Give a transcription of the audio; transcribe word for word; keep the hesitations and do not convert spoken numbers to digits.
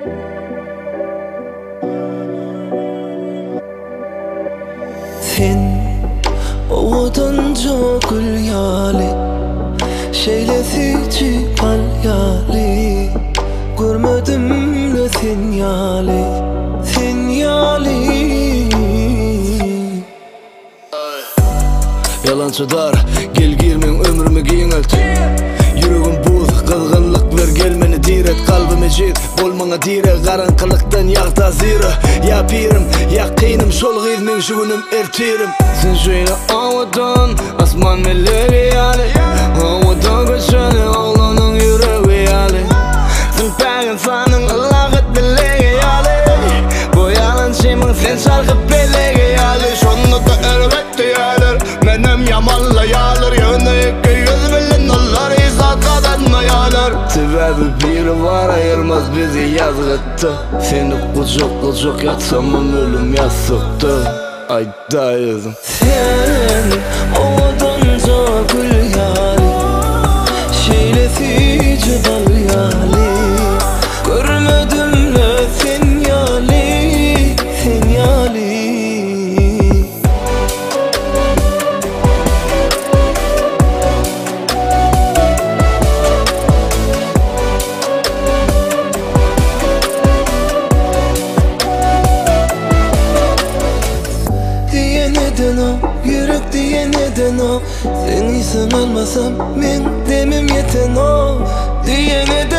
Sen ovadan çok yali şeylesici palyali görmedim de sen yali sen yali. Yalancılar gel girmen ömrümü giyinet. Yüreğim buz kızgınlık ver gel meni diret. Kalbime jet bolmana dire karanqılıktan yağda zira. Ya pirim ya kıyınım şol gizmen şu günüm ertirim. Sen şöyle avadan asman melleri yali avadan göçeni oğlanın yüreği yali. Sen pegin sanın ılagıt dilegi yali. Bu yalan şeymin sen şarkı pelegi yali. Şonu da elbette yalir menem yamanla yalir. Yanı iki yüz bilin onlar izat kadanma yalir. Sebebi biri var ayırmaz bizi yazgıttı. Seni kucak kucak yatsamam ölüm yasıktı. Aydayızım. Sen ovadan çok yali şeylesici balyali görmedim de sen yali sen yali. Neden o, yürek diye neden o? Sen isim almasam ben demem yeten o diye neden